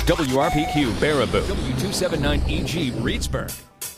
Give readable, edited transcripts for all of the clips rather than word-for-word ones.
WRPQ Baraboo, W279EG Reedsburg.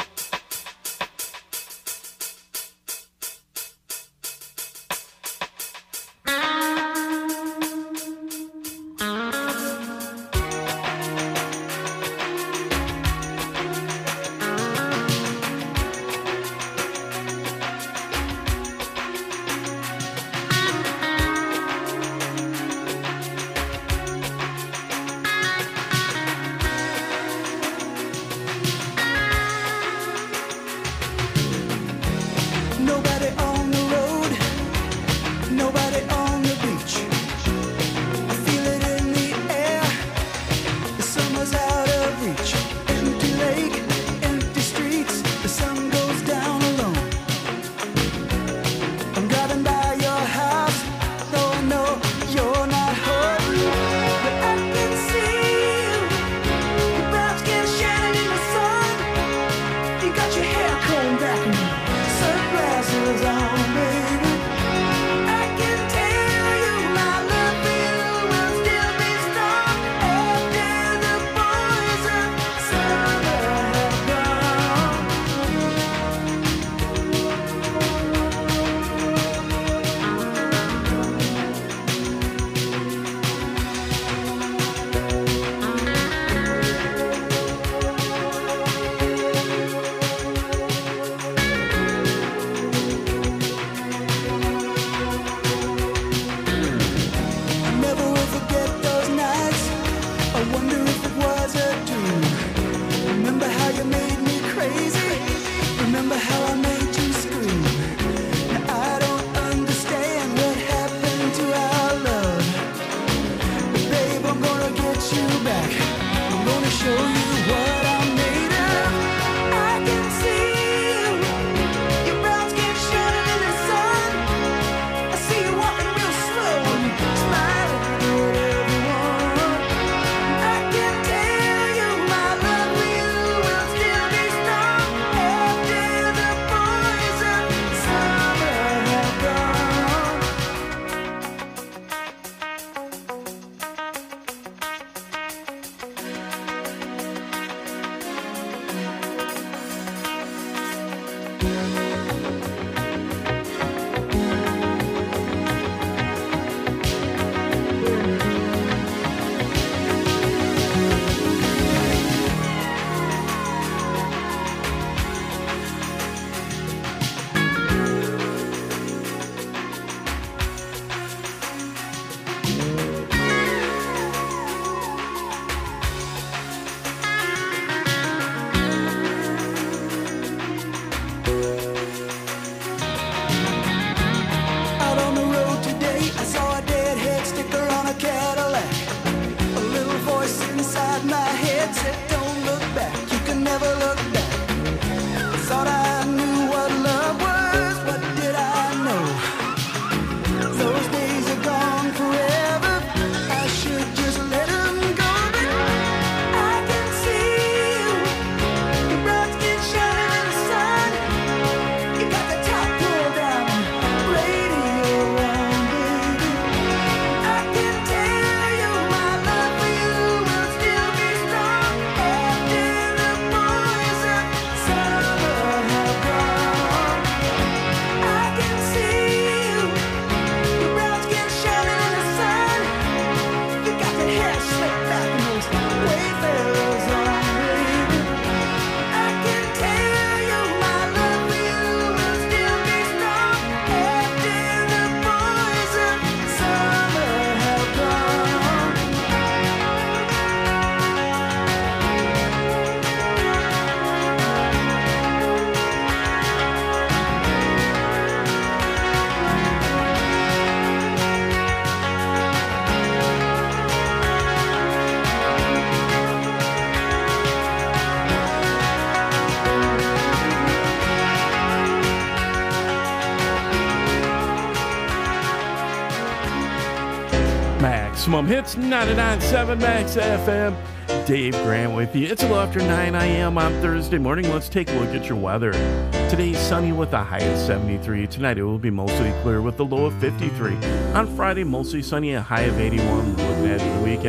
Maximum Hits 99.7 Max FM. Dave Grant with you. It's a little after 9 a.m. on Thursday morning. Let's take a look at your weather. Today's sunny with a high of 73. Tonight it will be mostly clear with a low of 53. On Friday, mostly sunny, a high of 81. Looking at the weekend,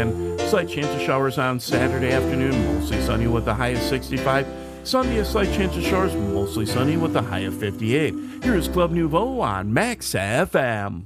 Slight chance of showers on Saturday afternoon, mostly sunny with a high of 65. Sunday, a slight chance of showers, mostly sunny with a high of 58. Here's Club Nouveau on Max FM.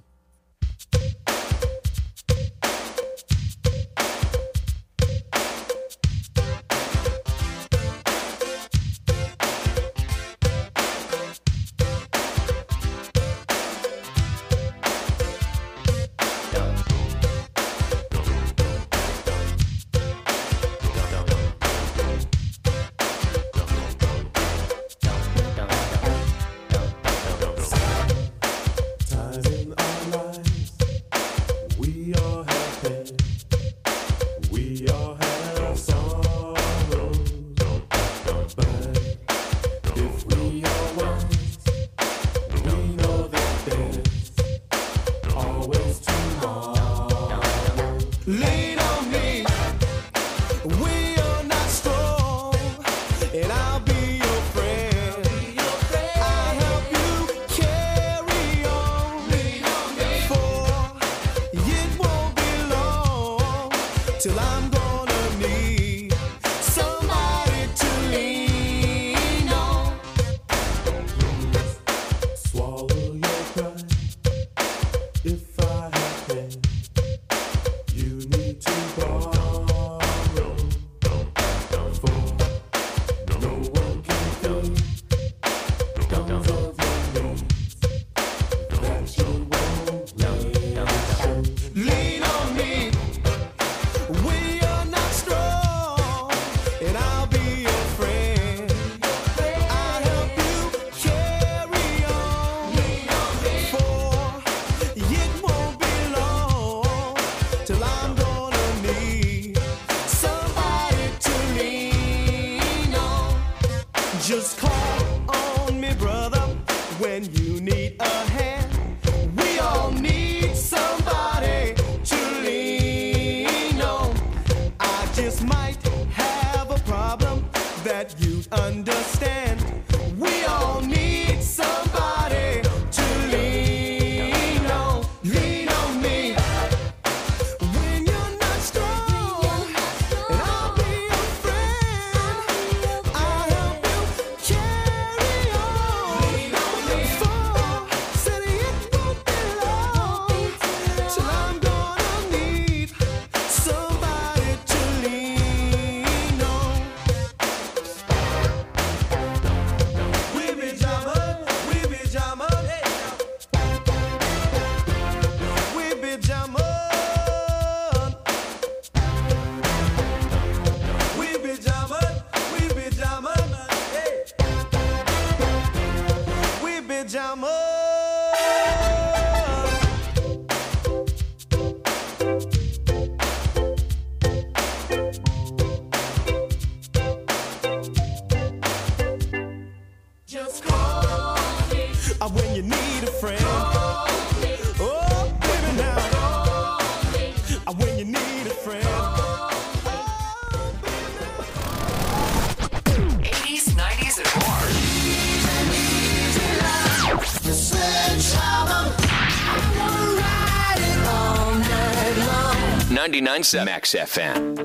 Max FM.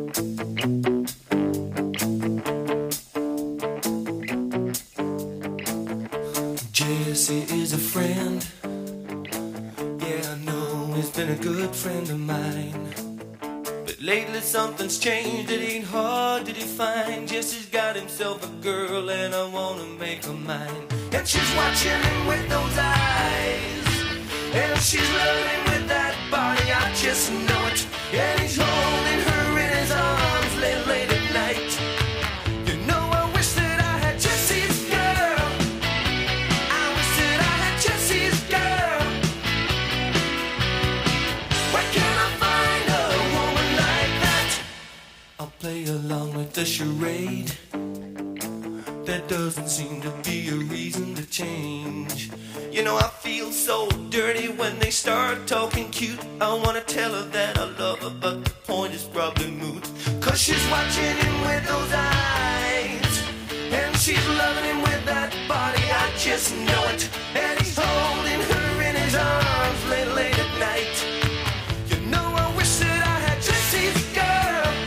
Jesse is a friend. Yeah, I know he's been a good friend of mine. But lately something's changed, it ain't hard to define. Jesse's got himself a girl and I wanna make her mine. And she's watching him with those eyes, and she's loving with that body, I just know it. And he's holding her in his arms late at night. You know, I wish that I had Jesse's girl. I wish that I had Jesse's girl. Where can I find a woman like that? I'll play along with the charade. There doesn't seem to be a reason to change. You know, I feel so dirty when they start talking cute. I wanna tell her that I love her, but the point is probably moot. Cause she's watching him with those eyes, and she's loving him with that body, I just know it. And he's holding her in his arms late at night. You know, I wish that I had Jesse's girl.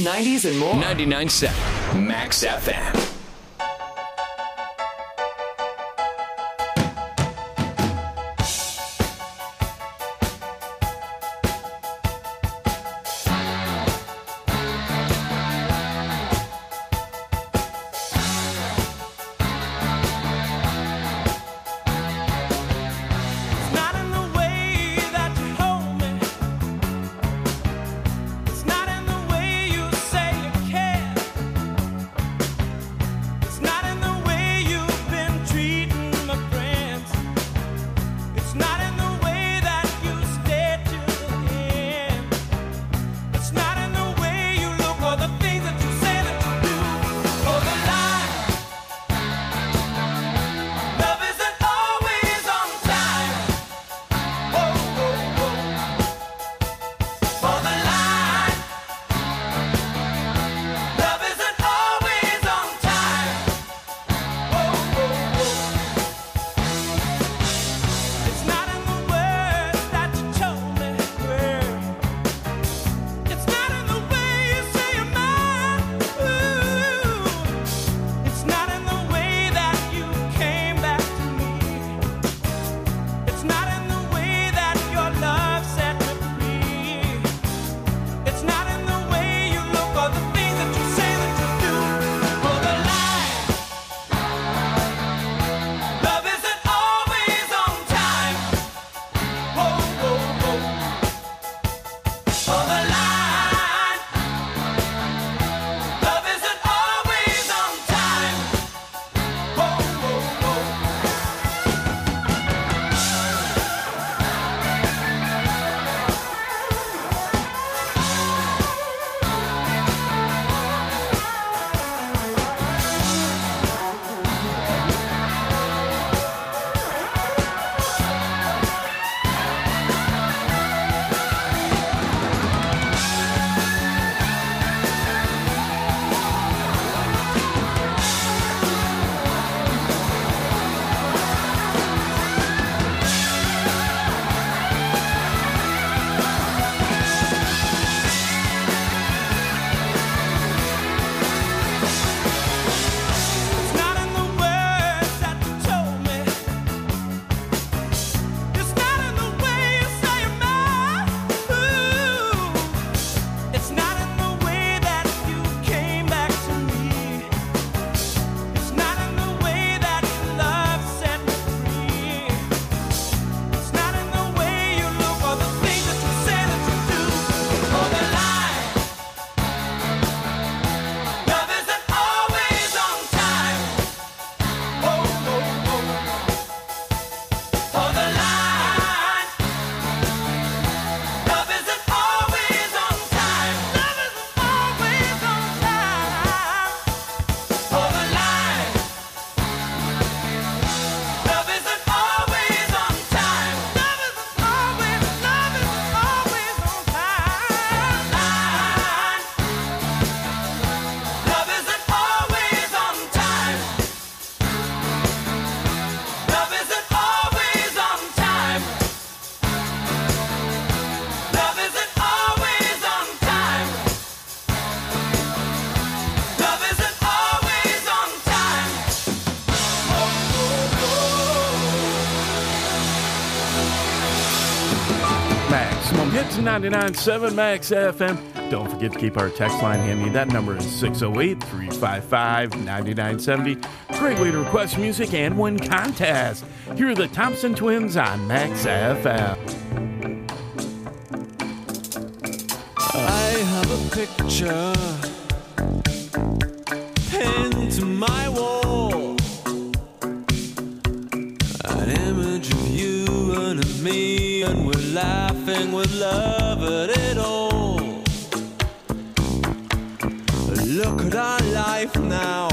90s, and more. 99.7 Max FM. Hits 99.7 Max FM. Don't forget to keep our text line handy. That number is 608-355-9970. Great way to request music and win contests. Here are the Thompson Twins on Max FM. I have a picture pinned to my wall, an image of you and of me, and we're laughing with love at it all. Look at our life now,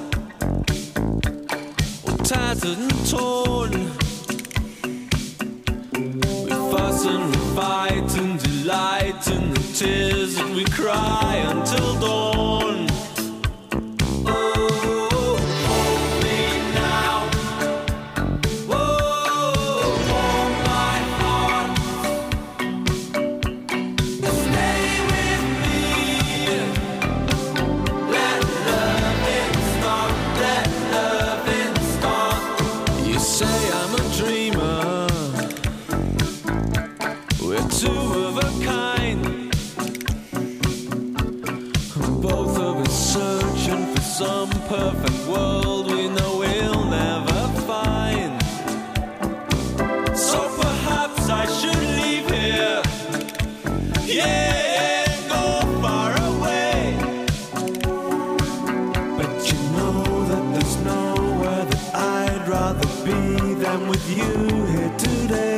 all tattered and torn. We fuss and we fight and delight in the tears that we cry until dawn. searching for some perfect world we know we'll never find. So perhaps I should leave here, yeah, and go far away. But you know that there's nowhere that I'd rather be than with you here today.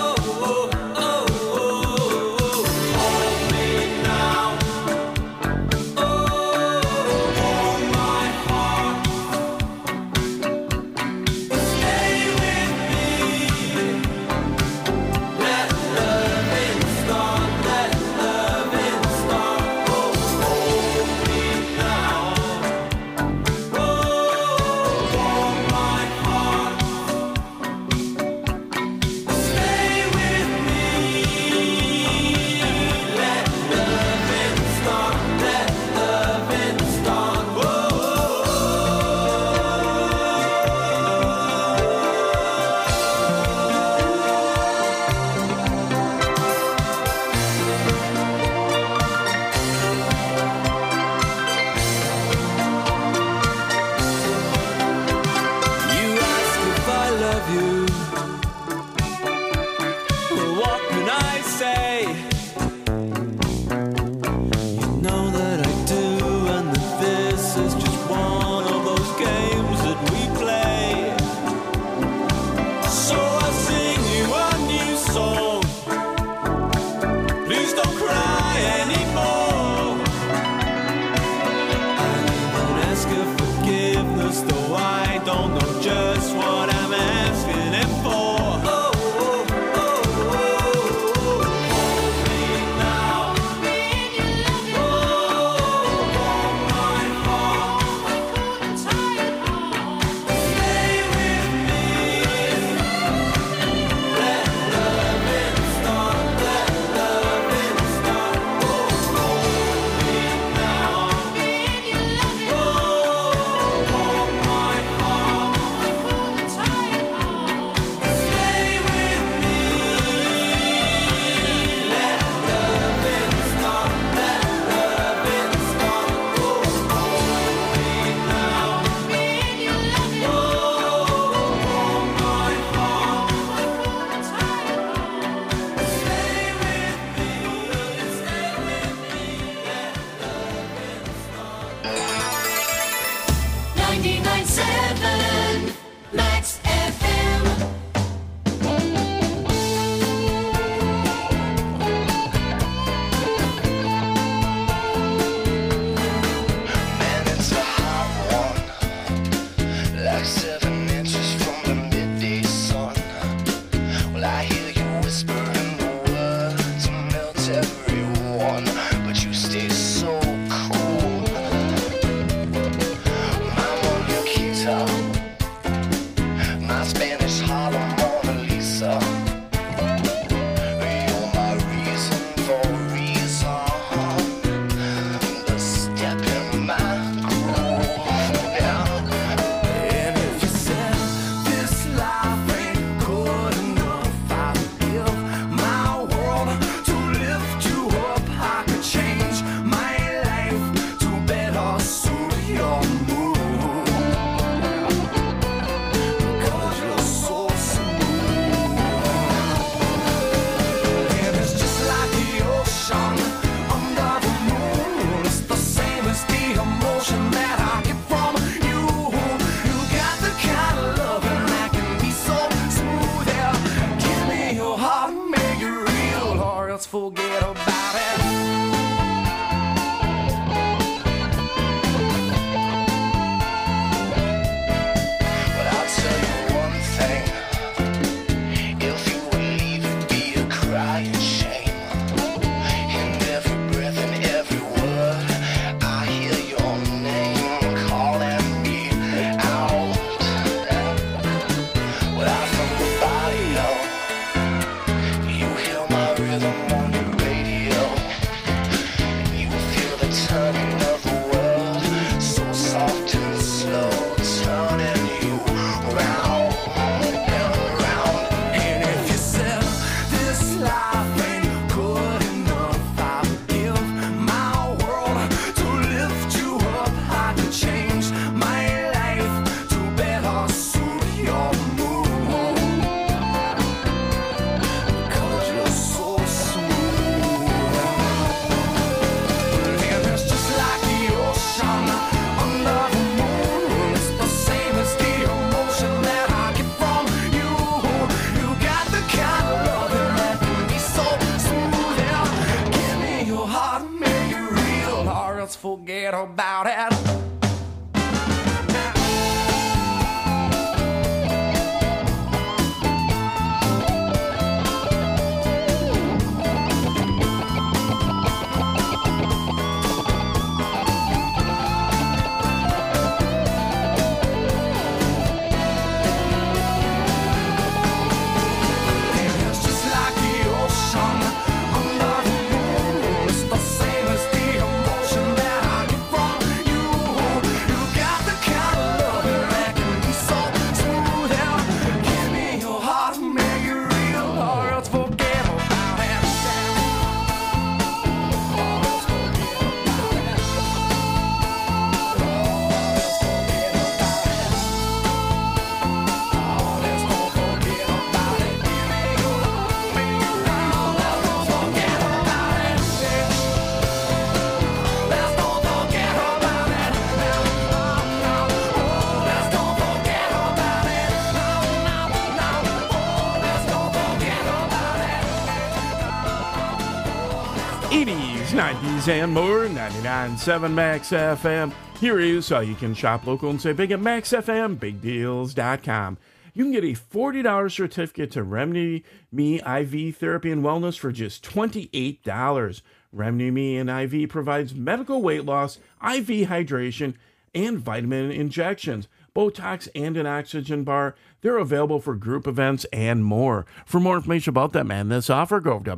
Forget about it. But I'll tell you one thing. If you would leave, it'd be a crying shame. In every breath and every word, I hear your name calling me out. Without from the body, you hear my rhythm on your Cookies and more, 99.7 Max FM. Here is how you can shop local and save big at MaxFMBigDeals.com. You can get a $40 certificate to Remedy Me IV Therapy and Wellness for just $28. Remedy Me and IV provides medical weight loss, IV hydration, and vitamin injections, Botox, and an oxygen bar. They're available for group events and more. For more information about them and this offer, go over to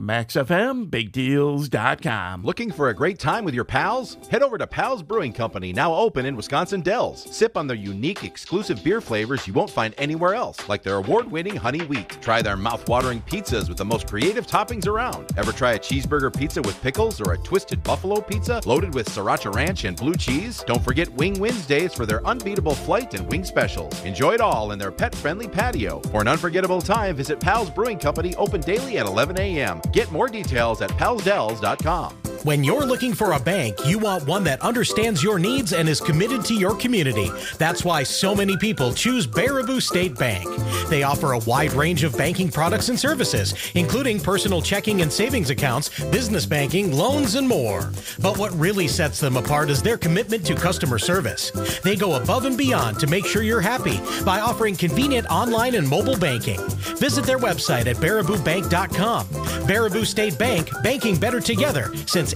MaxFMBigDeals.com. Looking for a great time with your pals? Head over to Pals Brewing Company, now open in Wisconsin Dells. Sip on their unique, exclusive beer flavors you won't find anywhere else, like their award-winning honey wheat. Try their mouth-watering pizzas with the most creative toppings around. Ever try a cheeseburger pizza with pickles or a twisted buffalo pizza loaded with sriracha ranch and blue cheese? Don't forget Wing Wednesdays for their unbeatable flight and wing specials. Enjoy it all in their pet-friendly patio. For an unforgettable time, visit Pals Brewing Company, open daily at 11 a.m. Get more details at palsdells.com. When you're looking for a bank, you want one that understands your needs and is committed to your community. That's why so many people choose Baraboo State Bank. They offer a wide range of banking products and services, including personal checking and savings accounts, business banking, loans, and more. But what really sets them apart is their commitment to customer service. They go above and beyond to make sure you're happy by offering convenient online and mobile banking. Visit their website at baraboobank.com. Baraboo State Bank, banking better together since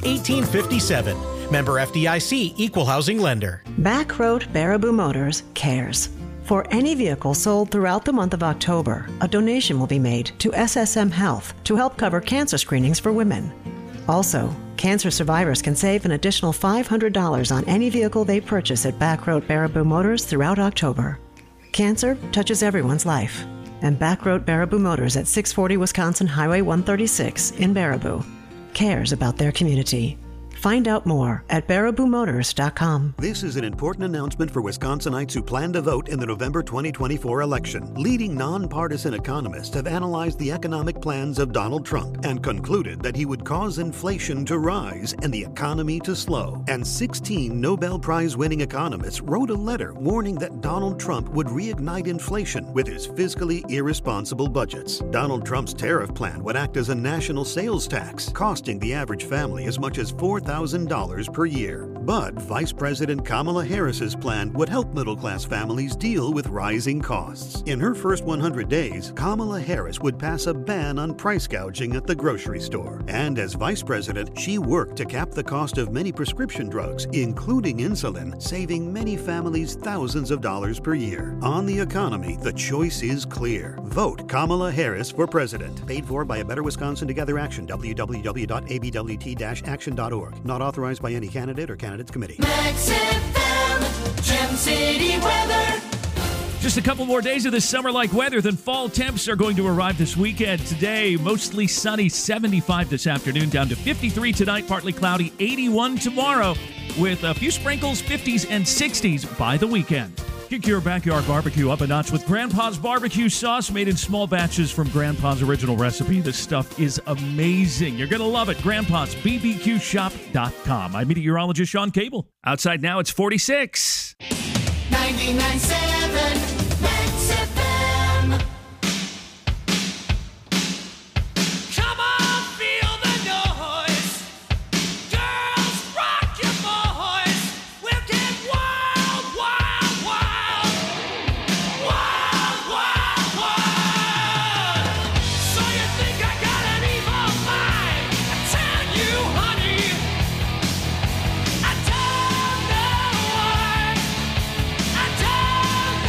1857. Member FDIC, Equal Housing Lender. Backroad Baraboo Motors cares. For any vehicle sold throughout the month of October, a donation will be made to SSM Health to help cover cancer screenings for women. Also, cancer survivors can save an additional $500 on any vehicle they purchase at Backroad Baraboo Motors throughout October. Cancer touches everyone's life, and Backroad Baraboo Motors at 640 Wisconsin Highway 136 in Baraboo cares about their community. Find out more at BarabooMotors.com. This is an important announcement for Wisconsinites who plan to vote in the November 2024 election. Leading nonpartisan economists have analyzed the economic plans of Donald Trump and concluded that he would cause inflation to rise and the economy to slow. And 16 Nobel Prize-winning economists wrote a letter warning that Donald Trump would reignite inflation with his fiscally irresponsible budgets. Donald Trump's tariff plan would act as a national sales tax, costing the average family as much as $4,000 per year. But Vice President Kamala Harris's plan would help middle-class families deal with rising costs. In her first 100 days, Kamala Harris would pass a ban on price gouging at the grocery store. And as Vice President, she worked to cap the cost of many prescription drugs, including insulin, saving many families thousands of dollars per year. On the economy, the choice is clear. Vote Kamala Harris for president. Paid for by A Better Wisconsin Together Action, www.abwt-action.org. Not authorized by any candidate or candidates committee. Max FM, Gem City weather. Just a couple more days of this summer-like weather, then fall temps are going to arrive this weekend. Today, mostly sunny, 75 this afternoon, down to 53 tonight, partly cloudy, 81 tomorrow, with a few sprinkles, 50s and 60s by the weekend. Kick your backyard barbecue up a notch with Grandpa's barbecue sauce made in small batches from Grandpa's original recipe. This stuff is amazing. You're going to love it. Grandpa's BBQShop.com. I'm meteorologist Sean Cable. Outside now, it's 46. 99.7 Max FM. Come on, feel the noise. Girls, rock your boys. We'll get wild, wild, wild. Wild, wild, wild. So you think I got an evil mind? I tell you, honey, I don't know why. I don't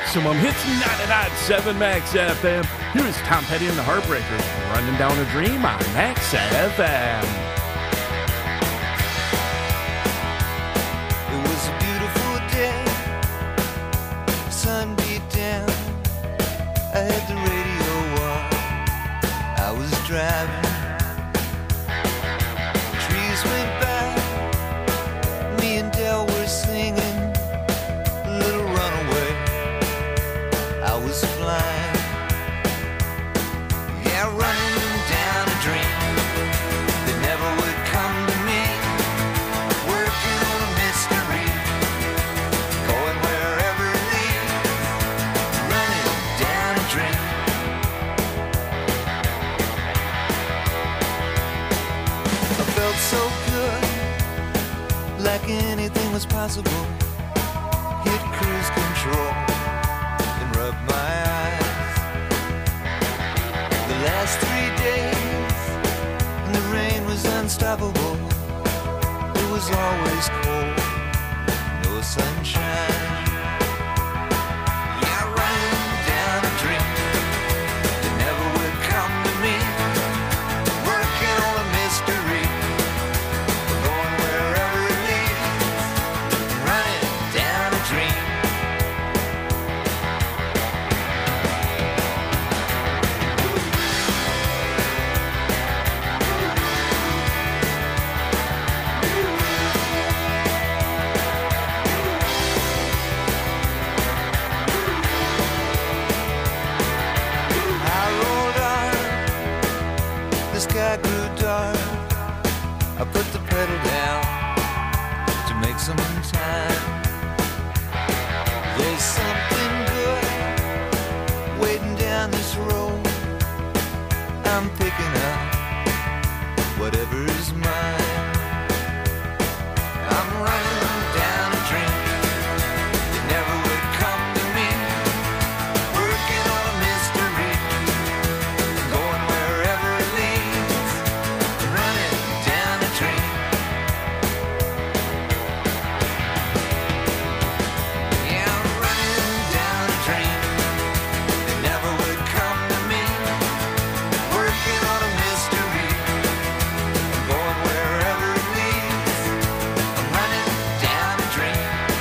Maximum Hits 99.7 Max FM. Here's Tom Petty and the Heartbreakers running down a dream on Max FM. It was a beautiful day, sun beat down, I had the radio on, I was driving, trees went by, me and Del were singing, Little Runaway, I was flying, yeah, running down a dream that never would come to me, working on a mystery, going wherever it leads, running down a dream. I felt so good, like anything was possible, hit cruise control and rubbed my eyes. The last 3 days, and the rain was unstoppable. It was always cold, no sunshine. Yeah, running down a dream that never would come to me. Working on a mystery, going wherever it leads. Running down a dream. I rolled on, the sky grew dark. I put the pedal down to make some time. There's something good waiting down this road. I'm picking up whatever's mine. I'm running down a dream that never would come to me. Working on a mystery, going wherever it leads. Running down a dream. Yeah, I'm running down a dream that never would come to me. Working on a mystery, going wherever it leads. I'm running down a dream.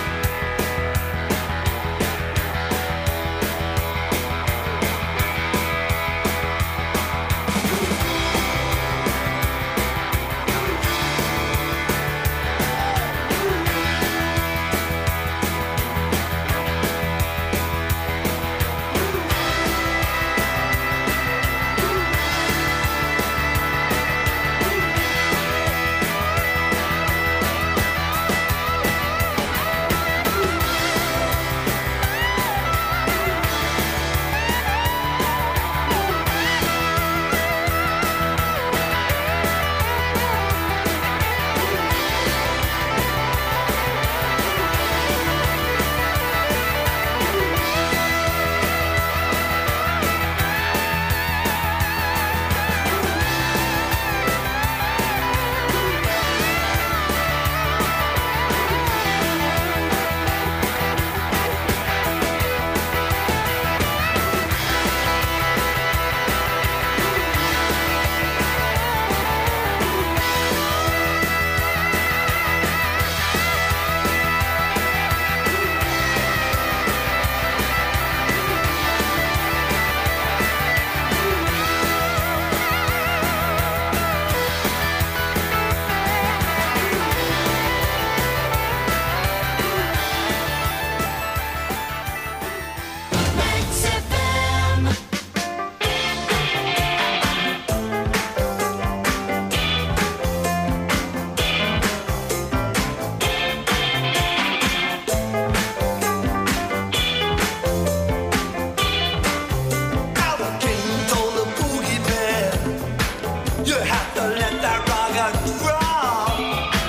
Our king told the boogie man, you have to let that rock drop.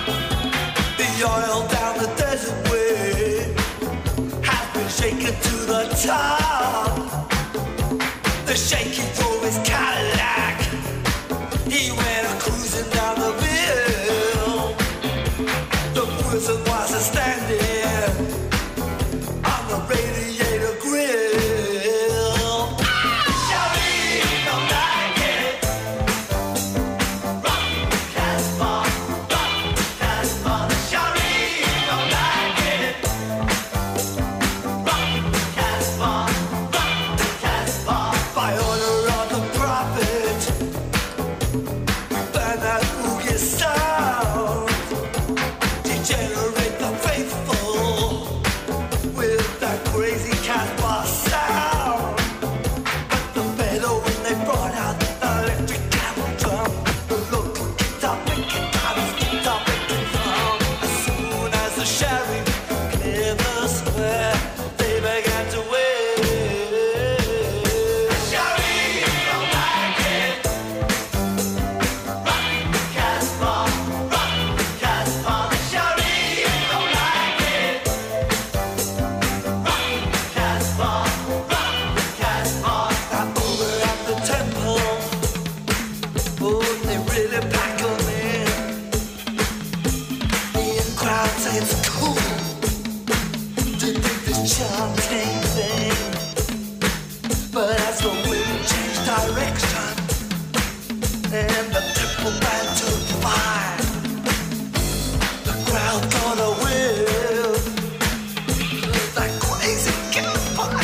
The oil down the desert way has been shaken to the top. The shaky drove his Cadillac. He went cruising down the hill. The Buddhism was standing on the radiator grill. Find out who gets sound. Degenerate the faithful with that crazy Casbah sound. But the better when they brought out the electric camel drum, the local guitar picking times, guitar picking drum. As soon as the sheriff cleared the square, they began to wait. Chanting thing, but as the wind changed direction and the temple band took fire, the crowd got a whiff of that crazy Casbah.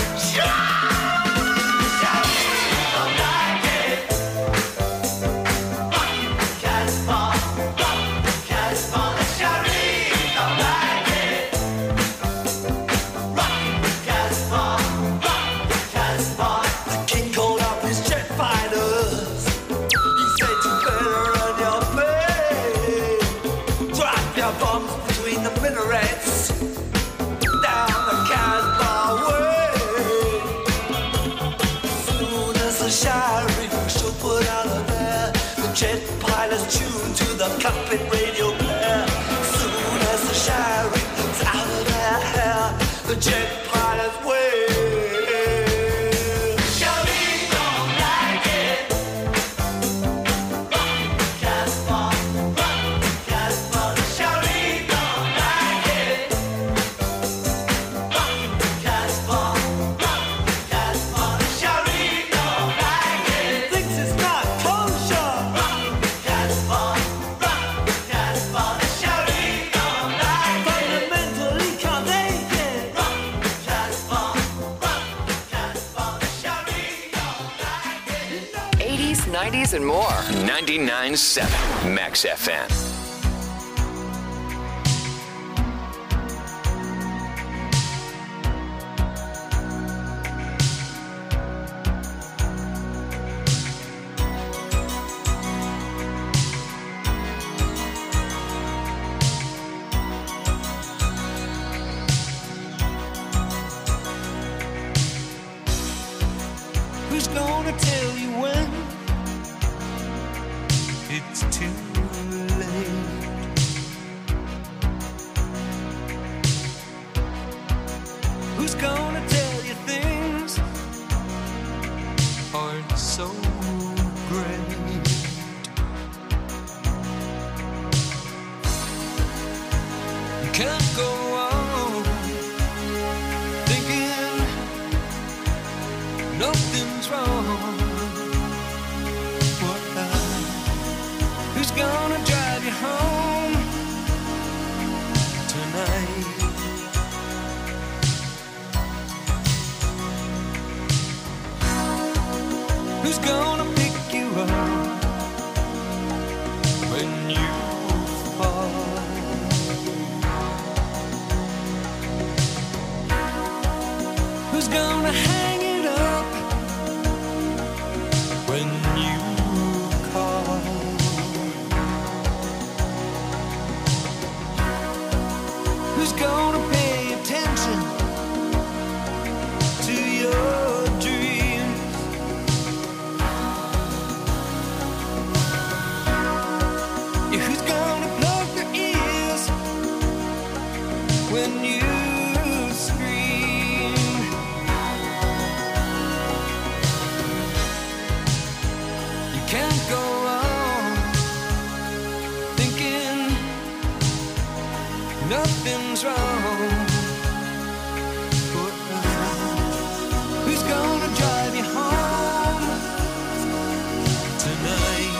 Carpet radio player. Soon as the sheriff's out of their hair, the jet pilot's way. Shouty don't like it. Rock Casbah, the shouty don't like it. Rock Casbah, the shouty don't like it. Thinks it's not kosher. Rock Casbah. And more. 99.7 Max FM. Who's gonna tell you when? It's too late. Who's gonna tell you things aren't so great? You can't go on thinking nothing's wrong. Who's gonna drive you home tonight? Who's gonna pick you up when you fall? Who's gonna hang it up when you call? Who's gonna pay attention to your dreams? Yeah, who's gonna plug their ears when you scream? You can't go on thinking nothing's wrong. Who's gonna drive you home tonight?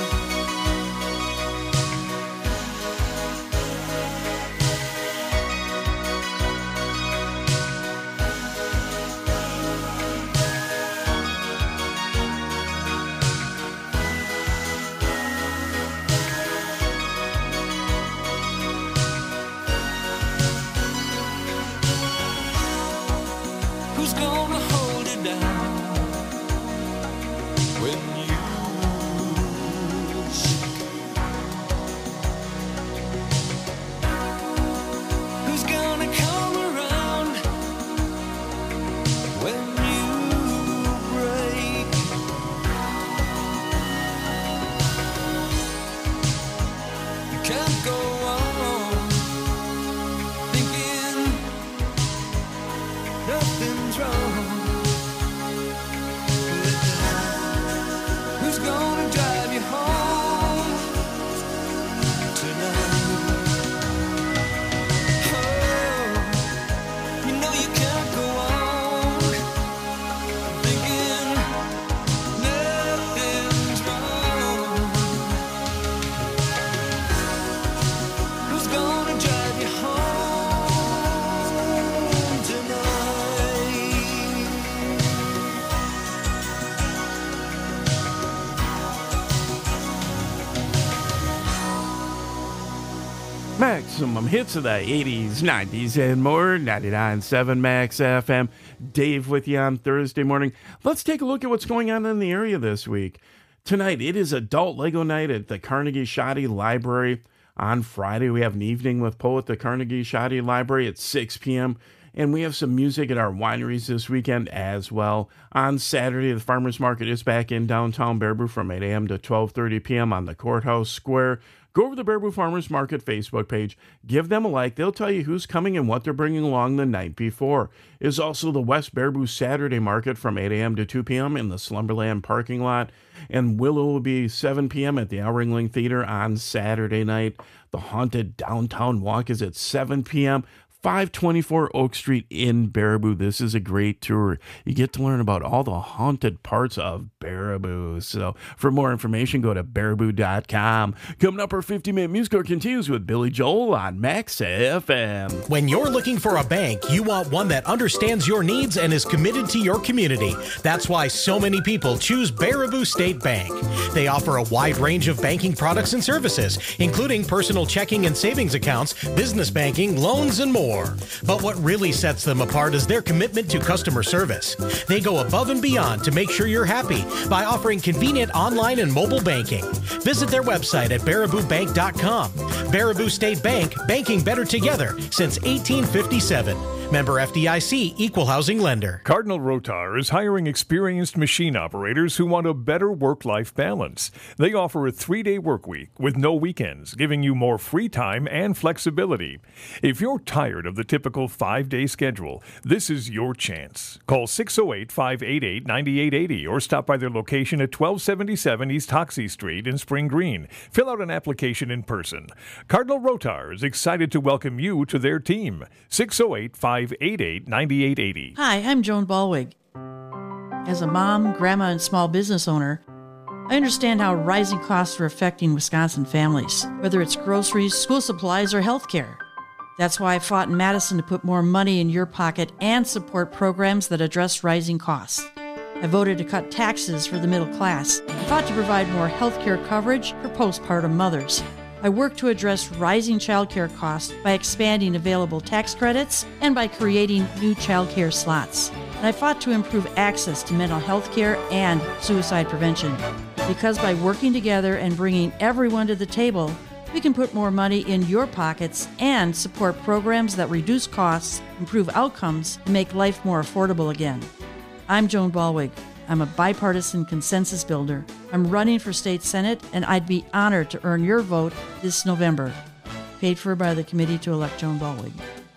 Maximum hits of the 80s, 90s, and more. 99.7 Max FM. Dave with you on Thursday morning. Let's take a look at what's going on in the area this week. Tonight, it is adult Lego night at the Carnegie Shoddy Library. On Friday, we have an evening with Poe at the Carnegie Shoddy Library at 6 p.m., and we have some music at our wineries this weekend as well. On Saturday, the Farmers Market is back in downtown Baraboo from 8 a.m. to 12:30 p.m. on the Courthouse Square. Go over to the Baraboo Farmers Market Facebook page. Give them a like. They'll tell you who's coming and what they're bringing along the night before. Is also the West Baraboo Saturday Market from 8 a.m. to 2 p.m. in the Slumberland parking lot. And Willow will be 7 p.m. at the El Ringling Theater on Saturday night. The Haunted Downtown Walk is at 7 p.m. 524 Oak Street in Baraboo. This is a great tour. You get to learn about all the haunted parts of Baraboo. So for more information, go to baraboo.com. Coming up, our 50-minute music hour continues with Billy Joel on Max FM. When you're looking for a bank, you want one that understands your needs and is committed to your community. That's why so many people choose Baraboo State Bank. They offer a wide range of banking products and services, including personal checking and savings accounts, business banking, loans, and more. But what really sets them apart is their commitment to customer service. They go above and beyond to make sure you're happy by offering convenient online and mobile banking. Visit their website at baraboobank.com. Baraboo State Bank, banking better together since 1857. Member FDIC, Equal Housing Lender. Cardinal Rotar is hiring experienced machine operators who want a better work-life balance. They offer a 3-day work week with no weekends, giving you more free time and flexibility. If you're tired of the typical 5-day schedule, this is your chance. Call 608-588-9880 or stop by their location at 1277 East Hoxie Street in Spring Green. Fill out an application in person. Cardinal Rotar is excited to welcome you to their team. 608-588-9880. Hi, I'm Joan Balwig. As a mom, grandma, and small business owner, I understand how rising costs are affecting Wisconsin families, whether it's groceries, school supplies, or health care. That's why I fought in Madison to put more money in your pocket and support programs that address rising costs. I voted to cut taxes for the middle class. I fought to provide more health care coverage for postpartum mothers. I worked to address rising child care costs by expanding available tax credits and by creating new child care slots. And I fought to improve access to mental health care and suicide prevention. Because by working together and bringing everyone to the table, we can put more money in your pockets and support programs that reduce costs, improve outcomes, and make life more affordable again. I'm Joan Balwig. I'm a bipartisan consensus builder. I'm running for state senate, and I'd be honored to earn your vote this November. Paid for by the committee to elect Joan Balwig.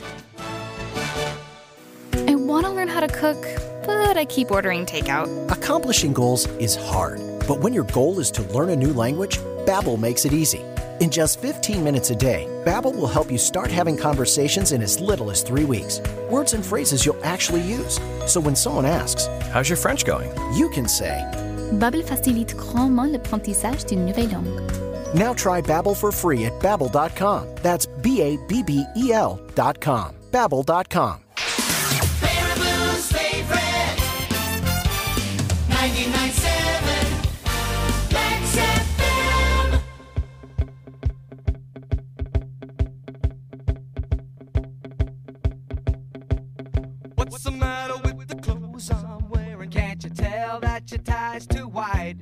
I want to learn how to cook, but I keep ordering takeout. Accomplishing goals is hard, but when your goal is to learn a new language, Babbel makes it easy. In just 15 minutes a day, Babbel will help you start having conversations in as little as 3 weeks. Words and phrases you'll actually use. So when someone asks, "How's your French going?" you can say, Babbel facilite grandement l'apprentissage d'une nouvelle langue. Now try Babbel for free at Babbel.com. That's Babbel.com. Babbel.com. Baraboo's favorite 99.7 Max FM. What's the matter with the clothes I'm wearing? Can't you tell that your tie's too wide?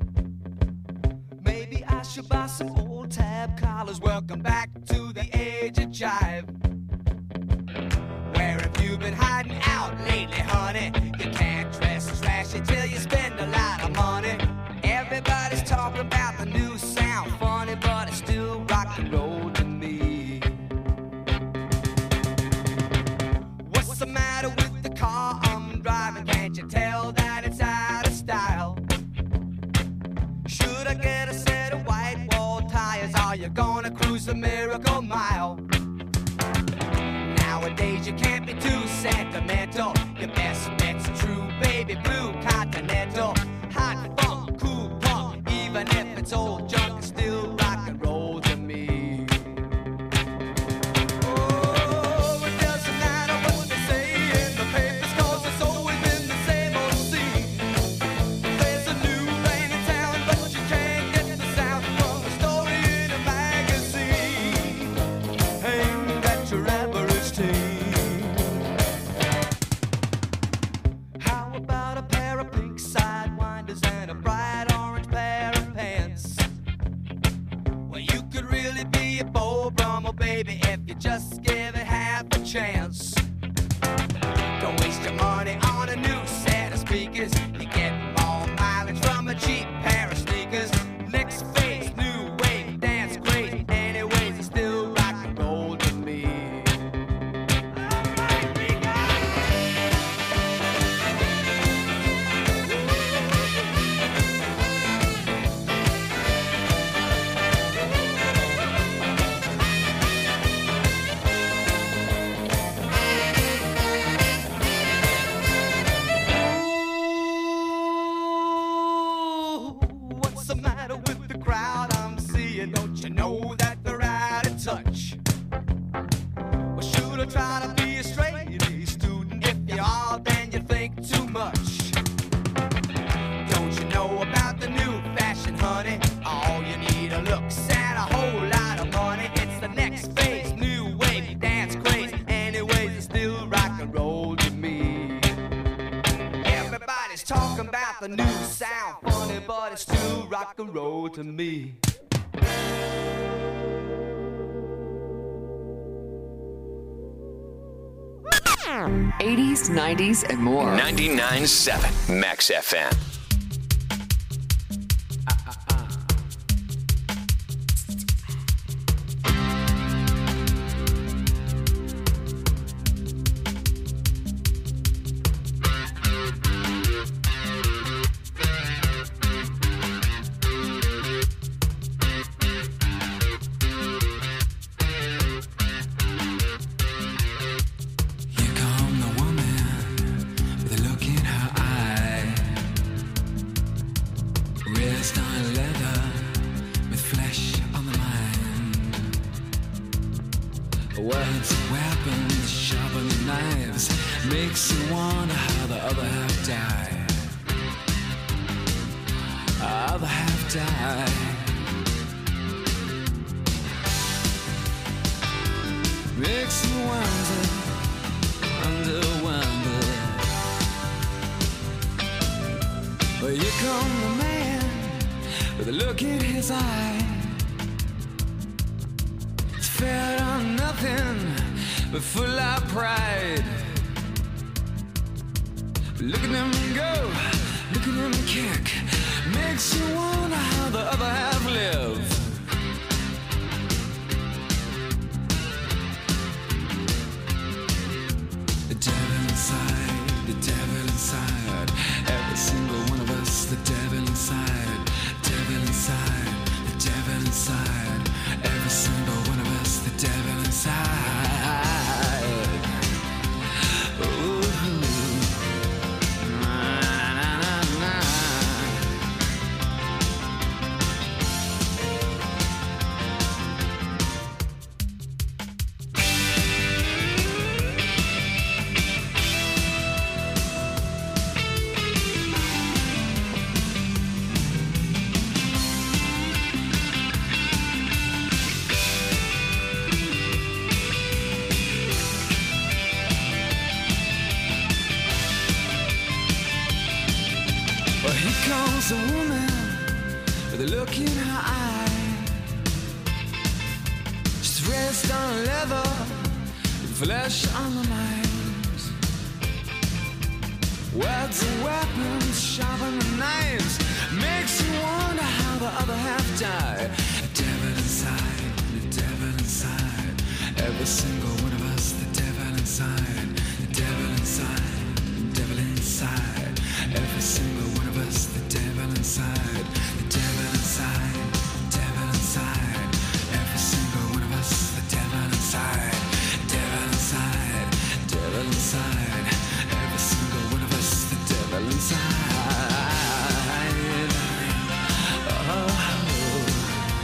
Maybe I should buy some old tab collars. Welcome back to the age of jive. Where have you been hiding out lately, honey? You can't dress trashy till you spend a lot of money. Everybody's talking about the new sound, funny, but it's still rock and roll to me. What's the matter with the car I'm driving? Can't you tell that it's out of style? Should I get a set of white wall tires? Are you gonna cruise the Miracle Mile? Nowadays you can't be too sentimental. Your best bet's a true baby blue Continental. Hot funk, cool punk, even if it's old junk, it's still rock and roll to me. Oh, it doesn't matter what they say in the papers, 'cause it's always been the same old scene. There's a new rain in town, but you can't get the sound from a story in a magazine. a bowl Brummel, baby, if you just give it half a chance. Don't waste your money on a new set of speakers. You get more mileage from a cheap pair of sneakers. Next phase, new wave, dance crazy. Anyways, it's still rock and roll to me. What's the matter with the crowd I'm seeing? Don't you know that they're out of touch? Well, should I try to be a straight-A student? If you are, then you think too much. Don't you know about the new fashion, honey? All you need are looks and a whole lot of money. It's the next phase, new wave, dance craze. Anyways, it's still rock and roll to me. Everybody's talking about the new sound, funny, but it's still rock and roll to me. 80s, 90s, and more. 99.7 Max FM. Words, weapons, sharpened knives, makes you wonder how the other half died. Other half died. Makes you wonder. Well, here come the man with a look in his eye. It's fed on nothing but full of pride. Look at him go, look at him kick. Makes you wonder how the other half live. The devil inside, every single one of us. The devil inside, the devil inside, every single one of us. The devil inside. Ooh. A woman with a look in her eye. She's dressed on leather, with flesh on the mind. Words and weapons, sharpen the knives. Makes you wonder how the other half died. The devil inside, the devil inside. Every single one of us, the devil inside. The devil inside, the devil inside. Every single one of us, the devil inside. The devil inside, the devil inside. Every single one of us, the devil inside. Devil inside, devil inside. Every single one of us, the devil inside. Oh.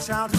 shout